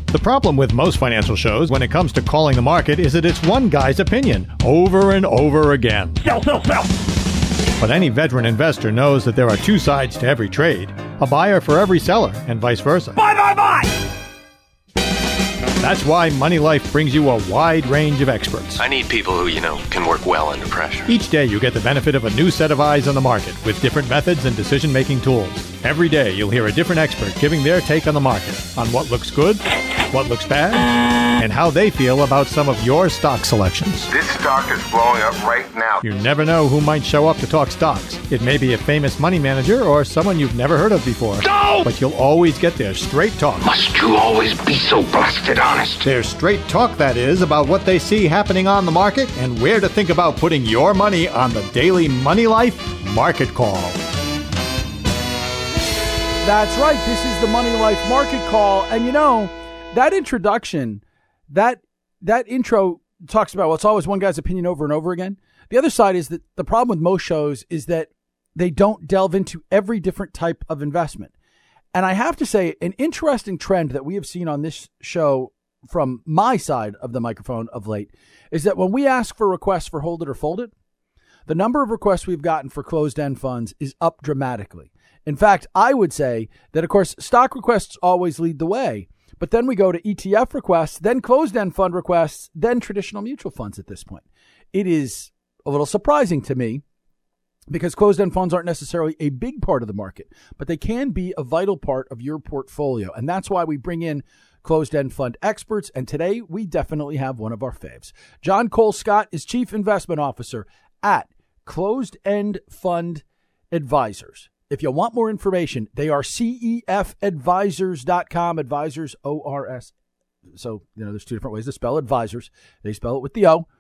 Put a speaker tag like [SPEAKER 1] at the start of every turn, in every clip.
[SPEAKER 1] The problem with most financial shows when it comes to calling the market is that it's one guy's opinion over and over again.
[SPEAKER 2] Sell, sell, sell!
[SPEAKER 1] But any veteran investor knows that there are two sides to every trade, a buyer for every seller, and vice versa.
[SPEAKER 2] Buy, buy, buy!
[SPEAKER 1] That's why Money Life brings you a wide range of experts.
[SPEAKER 3] I need people who, can work well under pressure.
[SPEAKER 1] Each day you get the benefit of a new set of eyes on the market with different methods and decision-making tools. Every day you'll hear a different expert giving their take on the market, on what looks good, what looks bad, and how they feel about some of your stock selections.
[SPEAKER 4] This stock is blowing up right now.
[SPEAKER 1] You never know who might show up to talk stocks. It may be a famous money manager or someone you've never heard of before.
[SPEAKER 2] No!
[SPEAKER 1] But you'll always get their straight talk.
[SPEAKER 4] Must you always be so blasted honest?
[SPEAKER 1] Their straight talk, that is, about what they see happening on the market and where to think about putting your money on the daily Money Life Market Call.
[SPEAKER 5] That's right. This is the Money Life Market Call. And that introduction, that intro talks about, well, it's always one guy's opinion over and over again. The other side is that the problem with most shows is that they don't delve into every different type of investment. And I have to say, an interesting trend that we have seen on this show from my side of the microphone of late is that when we ask for requests for hold it or fold it, the number of requests we've gotten for closed-end funds is up dramatically. In fact, I would say that, of course, stock requests always lead the way. But then we go to ETF requests, then closed-end fund requests, then traditional mutual funds at this point. It is a little surprising to me because closed-end funds aren't necessarily a big part of the market, but they can be a vital part of your portfolio. And that's why we bring in closed-end fund experts. And today we definitely have one of our faves. John Cole Scott is Chief Investment Officer at Closed End Fund Advisors. If you want more information, they are cefadvisors.com, advisors, O-R-S. So, there's two different ways to spell advisors. They spell it with the O,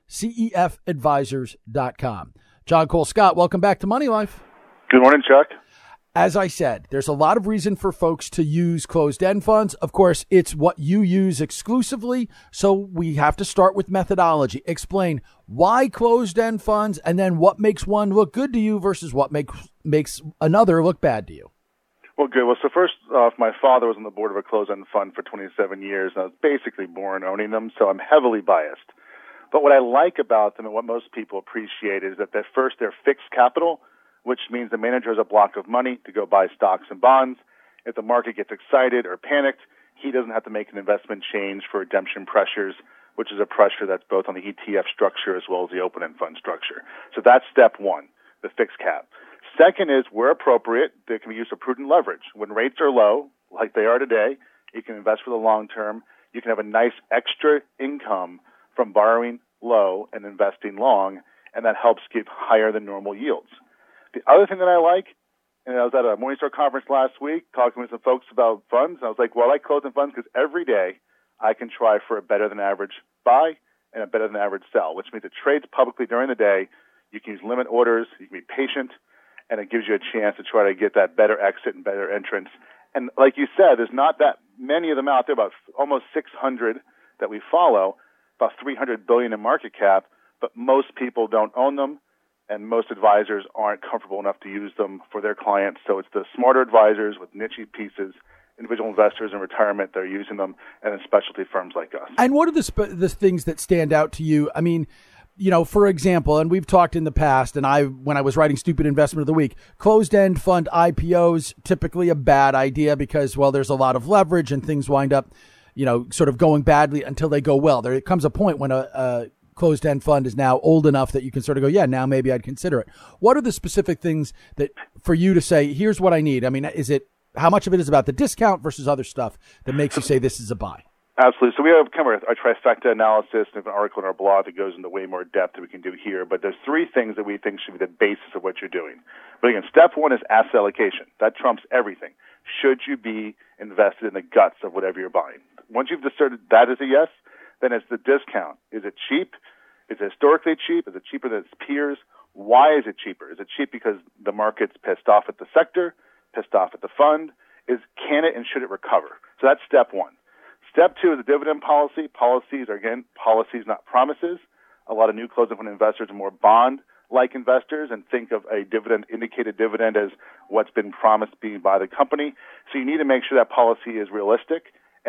[SPEAKER 5] cefadvisors.com. John Cole Scott, welcome back to Money Life.
[SPEAKER 6] Good morning, Chuck.
[SPEAKER 5] As I said, there's a lot of reason for folks to use closed-end funds. Of course, it's what you use exclusively, so we have to start with methodology. Explain why closed-end funds, and then what makes one look good to you versus what makes another look bad to you.
[SPEAKER 6] Well, good. Well, so first off, my father was on the board of a closed-end fund for 27 years, and I was basically born owning them, so I'm heavily biased. But what I like about them and what most people appreciate is that they're fixed capital, which means the manager has a block of money to go buy stocks and bonds. If the market gets excited or panicked, he doesn't have to make an investment change for redemption pressures, which is a pressure that's both on the ETF structure as well as the open-end fund structure. So that's step one, the fixed cap. Second is, where appropriate, there can be use of prudent leverage. When rates are low, like they are today, you can invest for the long term. You can have a nice extra income from borrowing low and investing long, and that helps give higher than normal yields. The other thing that I like, and I was at a Morningstar conference last week talking with some folks about funds, and I was like, well, I like closed-end funds because every day I can try for a better-than-average buy and a better-than-average sell, which means it trades publicly during the day. You can use limit orders. You can be patient, and it gives you a chance to try to get that better exit and better entrance. And like you said, there's not that many of them out there, about almost 600 that we follow, about $300 billion in market cap, but most people don't own them. And most advisors aren't comfortable enough to use them for their clients. So it's the smarter advisors with niche pieces, individual investors in retirement that are using them, and then specialty firms like us.
[SPEAKER 5] And what are the things that stand out to you? I mean, for example, and we've talked in the past, and when I was writing Stupid Investment of the Week, closed-end fund IPOs, typically a bad idea because, well, there's a lot of leverage and things wind up, sort of going badly until they go well. There comes a point when a closed-end fund is now old enough that you can sort of go, yeah, now maybe I'd consider it. What are the specific things that for you to say, here's what I need? I mean, how much of it is about the discount versus other stuff that makes you say this is a buy?
[SPEAKER 6] Absolutely. So we have kind of our trifecta analysis and an article in our blog that goes into way more depth than we can do here. But there's three things that we think should be the basis of what you're doing. But again, step one is asset allocation. That trumps everything. Should you be invested in the guts of whatever you're buying? Once you've decided that is a yes, then it's the discount. Is it cheap? Is it historically cheap? Is it cheaper than its peers? Why is it cheaper? Is it cheap because the market's pissed off at the sector, pissed off at the fund? Can it and should it recover? So that's step one. Step two is the dividend policy. Policies are, again, policies, not promises. A lot of new closed-end fund investors are more bond-like investors and think of a indicated dividend as what's been promised being by the company. So you need to make sure that policy is realistic and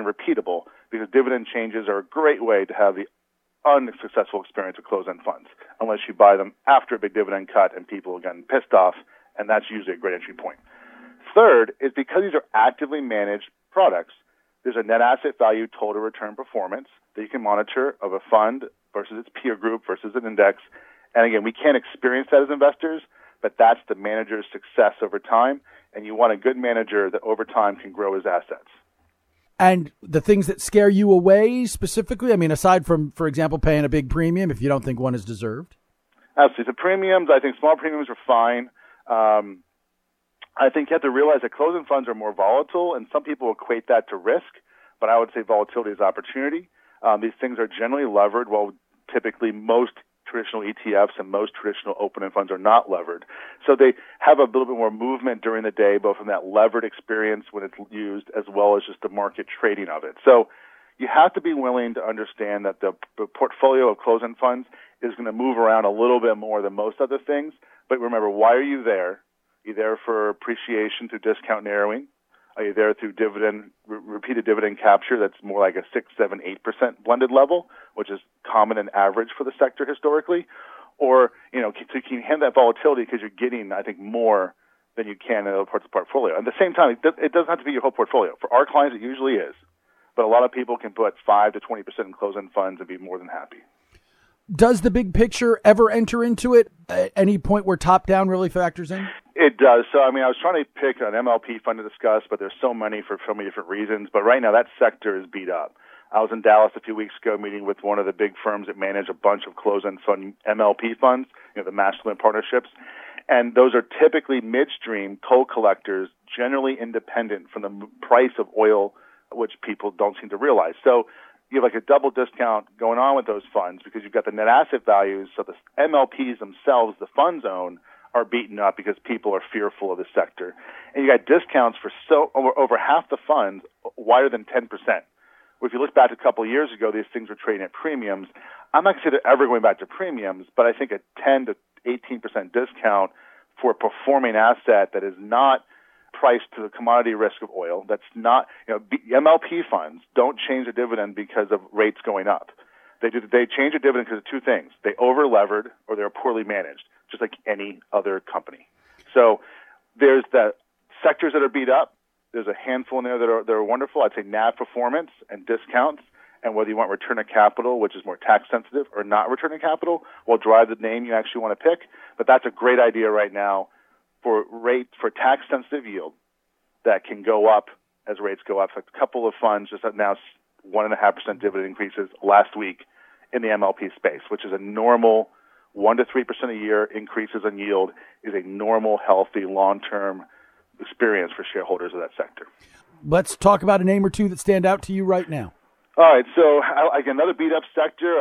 [SPEAKER 6] and repeatable, because dividend changes are a great way to have the unsuccessful experience with closed-end funds, unless you buy them after a big dividend cut and people are getting pissed off, and that's usually a great entry point. Third is because these are actively managed products, there's a net asset value total return performance that you can monitor of a fund versus its peer group versus an index. And again, we can't experience that as investors, but that's the manager's success over time, and you want a good manager that over time can grow his assets.
[SPEAKER 5] And the things that scare you away specifically, I mean, aside from, for example, paying a big premium if you don't think one is deserved?
[SPEAKER 6] Absolutely. The premiums, I think small premiums are fine. I think you have to realize that closed-end funds are more volatile, and some people equate that to risk, but I would say volatility is opportunity. These things are generally levered, while typically most traditional ETFs and most traditional open-end funds are not levered. So they have a little bit more movement during the day, both from that levered experience when it's used as well as just the market trading of it. So you have to be willing to understand that the portfolio of closed-end funds is going to move around a little bit more than most other things. But remember, why are you there? You're there for appreciation through discount narrowing. Are you there through repeated dividend capture that's more like a 6, 7, 8% blended level, which is common and average for the sector historically? Or, can you handle that volatility because you're getting, I think, more than you can in other parts of the portfolio? At the same time, it doesn't have to be your whole portfolio. For our clients, it usually is. But a lot of people can put 5 to 20% in closed-end funds and be more than happy.
[SPEAKER 5] Does the big picture ever enter into it at any point where top-down really factors in?
[SPEAKER 6] It does. So, I was trying to pick an MLP fund to discuss, but there's so many for so many different reasons. But right now, that sector is beat up. I was in Dallas a few weeks ago meeting with one of the big firms that manage a bunch of closed-end fund MLP funds, the master limited partnerships. And those are typically midstream coal collectors, generally independent from the price of oil, which people don't seem to realize. So you have like a double discount going on with those funds because you've got the net asset values. So the MLPs themselves, the funds own, are beaten up because people are fearful of the sector. And you got discounts for over half the funds, wider than 10%. Well, if you look back a couple of years ago, these things were trading at premiums. I'm not going to say they're ever going back to premiums, but I think a 10 to 18% discount for a performing asset that is not priced to the commodity risk of oil, that's not, MLP funds don't change the dividend because of rates going up. They change the dividend because of two things. They over-levered or they're poorly managed, just like any other company. So there's the sectors that are beat up. There's a handful in there that are wonderful. I'd say NAV performance and discounts, and whether you want return of capital, which is more tax sensitive, or not return of capital, will drive the name you actually want to pick. But that's a great idea right now for tax sensitive yield that can go up as rates go up. A couple of funds just announced 1.5% dividend increases last week in the MLP space, which is a normal 1 to 3% a year increases in yield is a normal, healthy, long-term experience for shareholders of that sector.
[SPEAKER 5] Let's talk about a name or two that stand out to you right now.
[SPEAKER 6] All right, so again, another beat-up sector,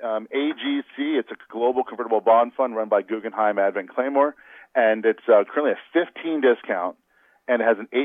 [SPEAKER 6] AGC. It's a global convertible bond fund run by Guggenheim Advent Claymore, and it's currently a 15 discount, and it has an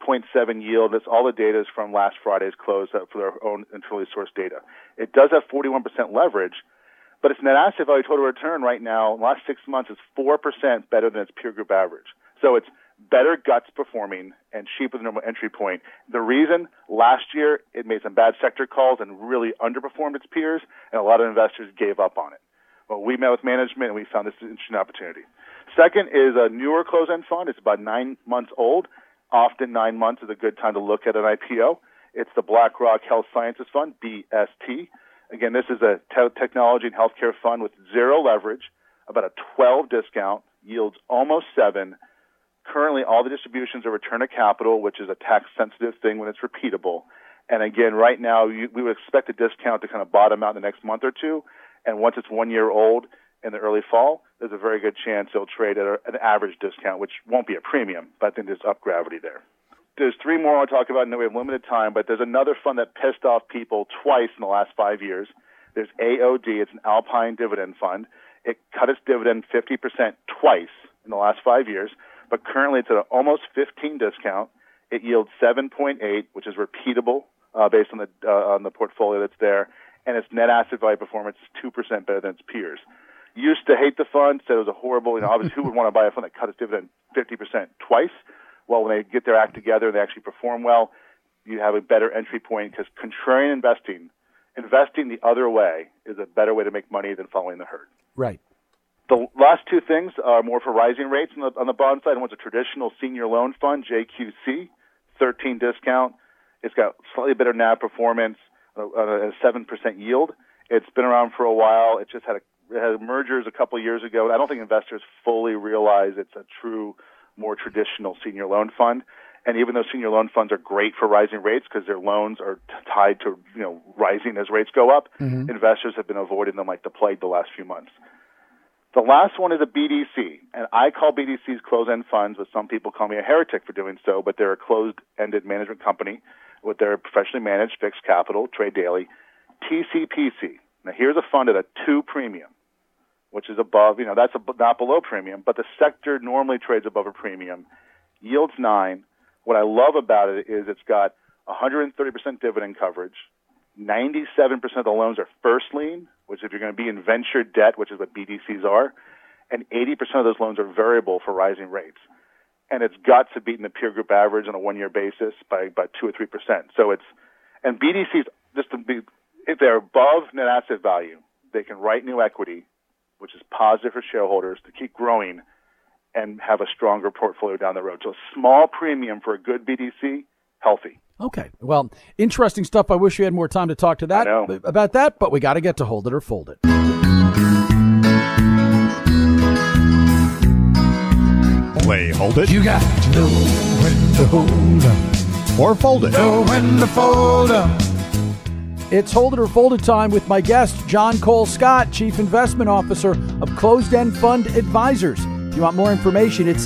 [SPEAKER 6] 8.7 yield. That's all the data is from last Friday's close for their own internally sourced data. It does have 41% leverage, but its net asset value total return right now in the last 6 months is 4% better than its peer group average. So it's better guts performing and cheaper than normal entry point. The reason, last year it made some bad sector calls and really underperformed its peers, and a lot of investors gave up on it. Well, we met with management and we found this an interesting opportunity. Second is a newer closed-end fund. It's about 9 months old. Often 9 months is a good time to look at an IPO. It's the BlackRock Health Sciences Fund, BST. Again, this is a technology and healthcare fund with zero leverage, about a 12 discount, yields almost 7. Currently, all the distributions are return of capital, which is a tax-sensitive thing when it's repeatable. And again, right now, we would expect a discount to kind of bottom out in the next month or two. And once it's 1 year old in the early fall, there's a very good chance it'll trade at an average discount, which won't be a premium, but I think there's up gravity there. There's 3 more I want to talk about. I know we have limited time, but there's another fund that pissed off people twice in the last 5 years. There's AOD. It's an Alpine dividend fund. It cut its dividend 50% twice in the last 5 years, but currently it's at an almost 15 discount. It yields 7.8, which is repeatable based on the portfolio that's there, and its net asset value performance is 2% better than its peers. Used to hate the fund, said it was a horrible, obviously who would want to buy a fund that cut its dividend 50% twice? Well, when they get their act together, they actually perform well. you have a better entry point because contrarian investing the other way is a better way to make money than following the herd.
[SPEAKER 5] Right.
[SPEAKER 6] The last two things are more for rising rates on the bond side. One's a traditional senior loan fund, JQC, 13 discount. It's got slightly better NAV performance, a 7% yield. It's been around for a while. It just had mergers a couple of years ago. I don't think investors fully realize it's a true, more traditional senior loan fund. And even though senior loan funds are great for rising rates because their loans are tied to rising as rates go up, investors have been avoiding them like the plague the last few months. The last one is a BDC, and I call BDCs closed-end funds, but some people call me a heretic for doing so, but they're a closed-ended management company with their professionally managed fixed capital, trade daily, TCPC. Now, here's a fund at a 2 premium, which is above, that's not below premium, but the sector normally trades above a premium. Yields 9. What I love about it is it's got 130% dividend coverage. 97% of the loans are first lien, which if you're going to be in venture debt, which is what BDCs are, and 80% of those loans are variable for rising rates. And it's got to beat in the peer group average on a 1-year basis by about 2 or 3%. So and BDCs, if they're above net asset value, they can write new equity, which is positive for shareholders to keep growing and have a stronger portfolio down the road. So a small premium for a good BDC, healthy.
[SPEAKER 5] Okay. Well, interesting stuff. I wish you had more time to talk to that about that, but we got to get to Hold It or Fold It.
[SPEAKER 1] Play Hold It.
[SPEAKER 2] You got to know when to hold up.
[SPEAKER 1] Or Fold It.
[SPEAKER 2] Know when to fold up.
[SPEAKER 5] It's Hold It or Fold It time with my guest, John Cole Scott, Chief Investment Officer of Closed End Fund Advisors. If you want more information, it's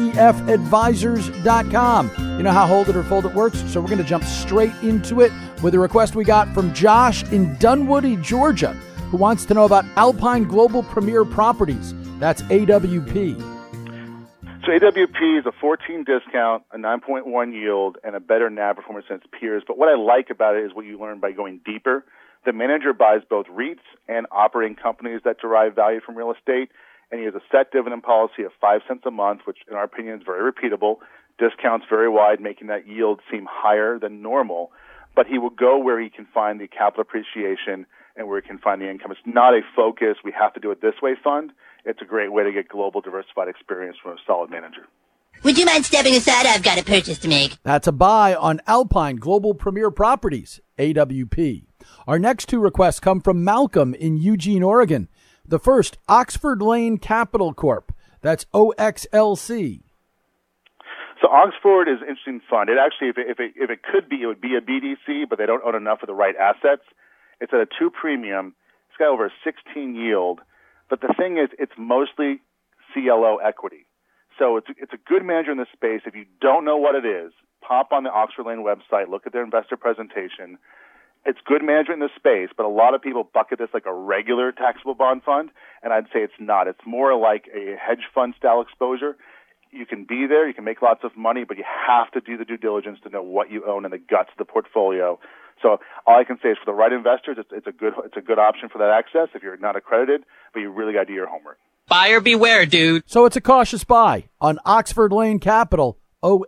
[SPEAKER 5] cefadvisors.com. You know how Hold It or Fold It works, so we're going to jump straight into it with a request we got from Josh in Dunwoody, Georgia, who wants to know about Alpine Global Premier Properties. That's AWP.
[SPEAKER 6] So AWP is a 14 discount, a 9.1 yield, and a better NAV performance than its peers. But what I like about it is what you learn by going deeper. The manager buys both REITs and operating companies that derive value from real estate, and he has a set dividend policy of 5 cents a month, which in our opinion is very repeatable. Discounts very wide, making that yield seem higher than normal. But he will go where he can find the capital appreciation and where he can find the income. It's not a focus, we have to do it this way fund. It's a great way to get global diversified experience from a solid manager.
[SPEAKER 7] Would you mind stepping aside? I've got a purchase to make.
[SPEAKER 5] That's a buy on Alpine Global Premier Properties, AWP. Our next two requests come from Malcolm in Eugene, Oregon. The first, Oxford Lane Capital Corp. That's OXLC.
[SPEAKER 6] So Oxford is an interesting fund. It actually, if it could be, it would be a BDC, but they don't own enough of the right assets. It's at a 2 premium. It's got over a 16 yield. But the thing is, it's mostly CLO equity. So it's a good manager in this space. If you don't know what it is, pop on the Oxford Lane website, look at their investor presentation. It's good management in this space, but a lot of people bucket this like a regular taxable bond fund, and I'd say it's not. It's more like a hedge fund style exposure. You can be there, you can make lots of money, but you have to do the due diligence to know what you own and the guts of the portfolio. So all I can say is for the right investors, it's a good option for that access if you're not accredited, but you really got to do your homework.
[SPEAKER 8] Buyer beware, dude.
[SPEAKER 5] So it's a cautious buy on Oxford Lane Capital,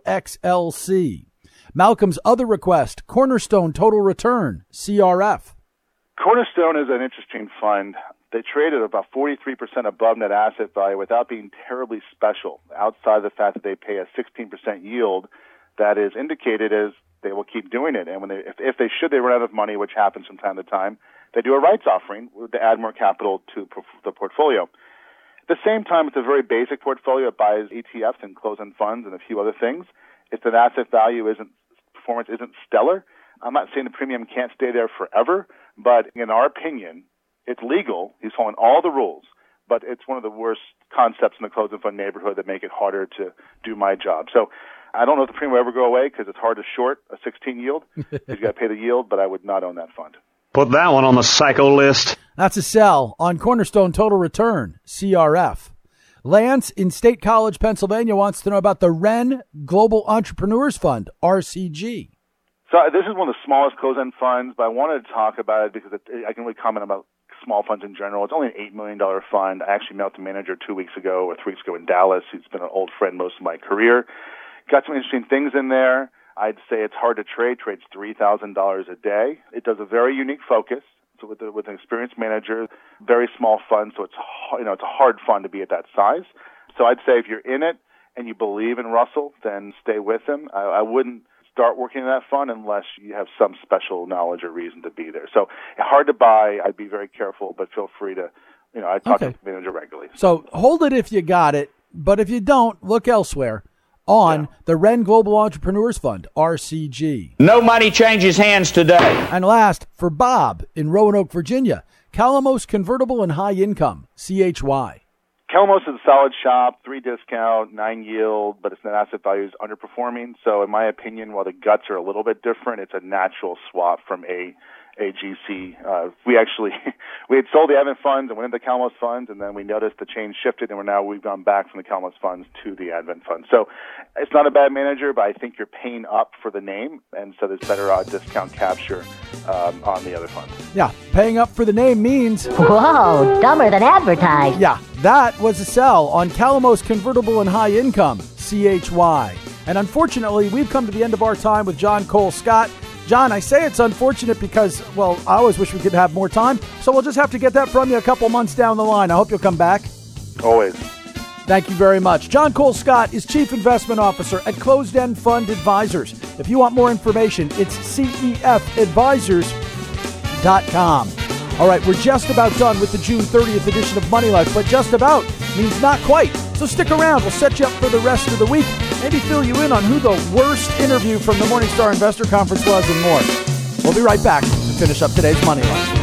[SPEAKER 5] OXLC. Malcolm's other request, Cornerstone Total Return, CRF.
[SPEAKER 6] Cornerstone is an interesting fund. They trade at about 43% above net asset value without being terribly special, outside of the fact that they pay a 16% yield that is indicated as they will keep doing it. And when if they run out of money, which happens from time to time, they do a rights offering to add more capital to the portfolio. At the same time, it's a very basic portfolio. It buys ETFs and closed-end funds and a few other things. If the asset value performance isn't stellar, I'm not saying the premium can't stay there forever, but in our opinion, it's legal. He's following all the rules, but it's one of the worst concepts in the closed-end fund neighborhood that make it harder to do my job. So I don't know if the premium will ever go away because it's hard to short a 16 yield. You've got to pay the yield, but I would not own that fund.
[SPEAKER 9] Put that one on the psycho list.
[SPEAKER 5] That's a sell on Cornerstone Total Return, CRF. Lance in State College, Pennsylvania wants to know about the Wren Global Entrepreneurs Fund, RCG.
[SPEAKER 6] So this is one of the smallest closed-end funds, but I wanted to talk about it because I can really comment about small funds in general. It's only an $8 million fund. I actually met the manager 2 weeks ago or 3 weeks ago in Dallas. He's been an old friend most of my career. Got some interesting things in there. I'd say it's hard to trade. Trades $3,000 a day. It does a very unique focus. So with an experienced manager, very small fund, so it's a hard fund to be at that size. So I'd say if you're in it and you believe in Russell, then stay with him. I wouldn't start working in that fund unless you have some special knowledge or reason to be there. So hard to buy. I'd be very careful, but feel free to, I talk to the manager regularly.
[SPEAKER 5] So hold it if you got it, but if you don't, look elsewhere on the Ren Global Entrepreneurs Fund, RCG.
[SPEAKER 8] No money changes hands today.
[SPEAKER 5] And last, for Bob in Roanoke, Virginia, Calamos Convertible and High Income, CHY.
[SPEAKER 6] Calamos is a solid shop, 3 discount, 9 yield, but its net asset value is underperforming. So in my opinion, while the guts are a little bit different, it's a natural swap from AGC. We had sold the Advent funds and went into Calamos funds, and then we noticed the change shifted, and we've gone back from the Calamos funds to the Advent funds. So it's not a bad manager, but I think you're paying up for the name, and so there's better discount capture on the other funds.
[SPEAKER 5] Yeah, paying up for the name means...
[SPEAKER 10] Whoa, dumber than advertised.
[SPEAKER 5] Yeah, that was a sell on Calamos Convertible and High Income, CHY. And unfortunately, we've come to the end of our time with John Cole Scott. John, I say it's unfortunate because, well, I always wish we could have more time, so we'll just have to get that from you a couple months down the line. I hope you'll come back.
[SPEAKER 6] Always.
[SPEAKER 5] Thank you very much. John Cole Scott is Chief Investment Officer at Closed End Fund Advisors. If you want more information, it's cefadvisors.com. All right, we're just about done with the June 30th edition of Money Life, but just about means not quite. So stick around. We'll set you up for the rest of the week. Maybe fill you in on who the worst interview from the Morningstar Investor Conference was and more. We'll be right back to finish up today's Money Life.